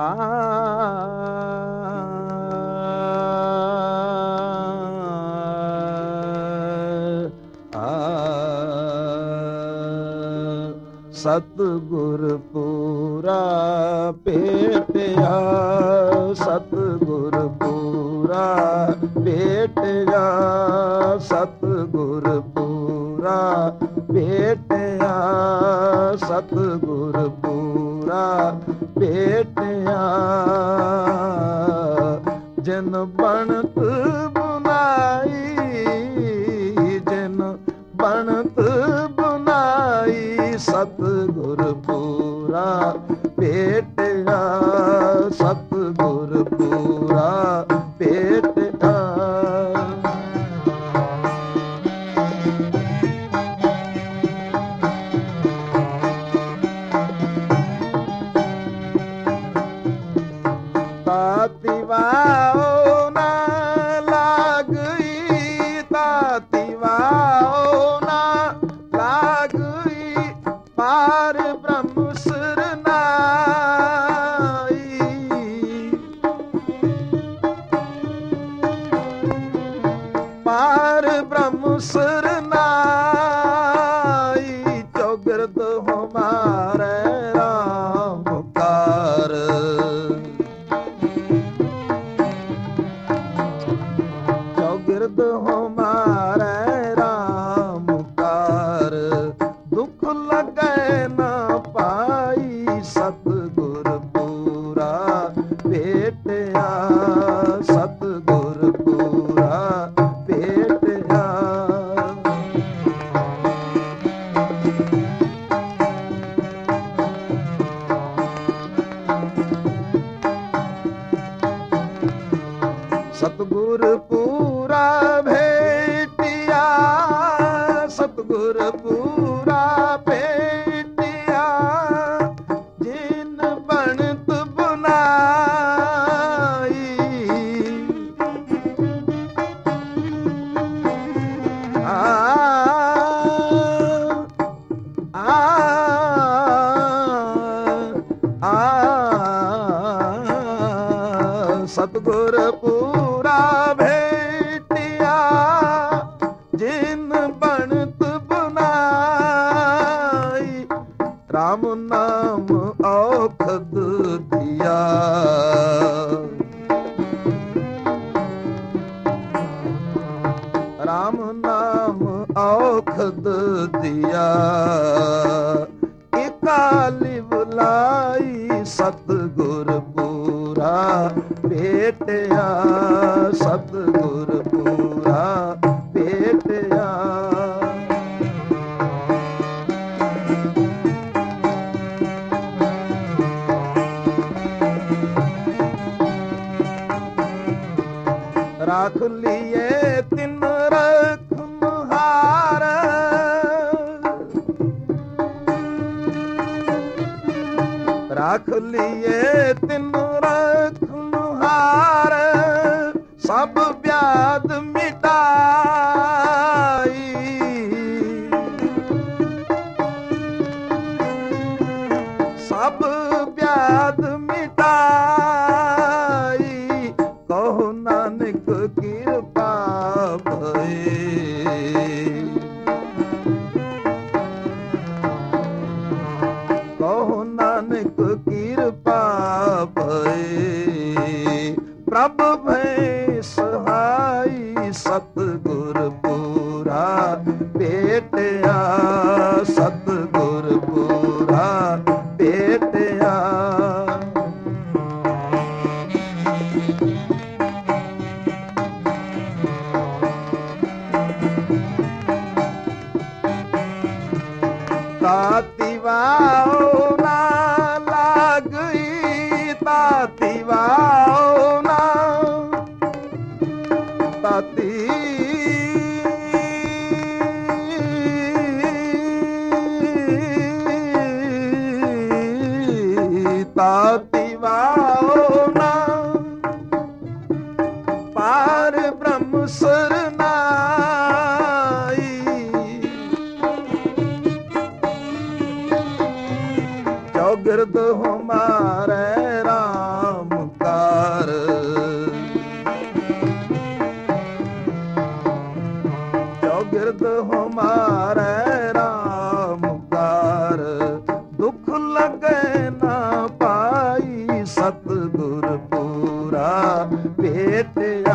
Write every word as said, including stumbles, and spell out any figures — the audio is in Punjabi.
ਆ ਸਤਿਗੁਰ ਪੂਰਾ ਭੇਟਿਆ, ਸਤਿਗੁਰ ਪੂਰਾ ਭੇਟਿਆ, ਸਤਿਗੁਰ ਪੂਰਾ ਭੇਟਿਆ, ਸਤਿਗੁਰ ਪੂਰਾ ਭੇਟਿਆ। ਜਿਨ ਬਣਤ ਬੁਨਾਈ, ਜਿਨ ਬਣਤ ਬੁਨਾਈ, ਸਤਿਗੁਰ ਪੂਰਾ ਭੇਟਿਆ, ਸਤਿਗੁਰ ਪੂਰਾ ਭੇਟਿਆ। ਤਾਤੀ ਵਾਓ ਨਾ ਲਾਗਈ, ਤਾਤੀ ਵਾਓ ਨਾ ਲਾਗਈ, ਪਾਰ ਬ੍ਰਹਮ ਸਰਨਾਈ। ਪਾਰ ਬ੍ਰਹਮ ਸਰਨਾਈ, ਚੌਗਿਰਦ ਹਮਾਰੇ ਰਾਮ ਕਾਰ। ਚੌਗਿਰਦ ਹਮਾਰੇ ਰਾਮ ਕਾਰ, ਦੁਖ ਲਗੈ ਨਾ ਪਾਈ, ਸਤਿਗੁਰ ਪੂਰਾ ਭੇਟਿਆ, ਸਤਿਗੁਰ ਪੂਰਾ ਭੇਟਿਆ। ਸਤਿਗੁਰ ਪੂਰਾ ਭੇਟਿਆ, ਸਤਿਗੁਰ ਪੂਰਾ ਭੇਟਿਆ। ਜਿਨ ਬਣਤ ਬੁਨਾਈ, ਆ ਆ ਆ ਸਤਿਗੁਰ ਪੂਰਾ ਭੇਟਿਆ। ਜਿਨ ਬਣਤ ਬੁਨਾਈ, ਰਾਮ ਨਾਮ ਔਖਦ ਦਿਆ। ਰਾਮ ਨਾਮ ਔਖਦ ਦਿਆ। ਇਕਾਲੀ ਬੁਲਾਈ, ਸਤਿਗੁਰ ਪੂਰਾ ਭੇਟਿਆ, ਸਤਿਗੁਰ ਪੂਰਾ ਭੇਟਿਆ। ਰਾਖ ਲਿਏ ਤਿਨ ਰਖਨਹਾਰ, ਰਾਖ ਲਿਏ ਤਿਨ ਰਖਨਹਾਰ। ਸਭ ਵਿਆਦ ਮਿਟਾਈ, ਸਭ ਵਿਆਦ ਮਿਟਾਈ। ਕਹੋ ਨਾਨਕ ਕਿਰਪਾ ਭਏ, ਕਹੋ ਨਾਨਕ ਕਿਰਪਾ ਭਏ। ਪ੍ਰਭ ਭੈ ਸਹਾਈ, ਸਤਿਗੁਰ ਪੂਰਾ ਭੇਟਿਆ, ਸਤਿਗੁਰ ਪੂਰਾ ਭੇਟਿਆ। ਤਾਤੀ ਵਾਓ ਨਾ ਲਾਗਈ, ਤਾਤੀ ਵਾਓ ਨਾ, ਤਾਤੀ ਤਾਤੀ ਵਾਓ ਨਾ, ਪਾਰ ਬ੍ਰਹਮ ਸਰਨਾਈ। ਚੌਗਿਰਦ ਹਮਾਰੇ ਰਾਮ ਗਿਰਦ ਹਮਾਰੇ ਰਾਮ ਕਾਰ, ਦੁਖ ਲਗੇ ਨਾ ਪਾਈ ਸਤਿਗੁਰ ਪੂਰਾ ਭੇਟਿਆ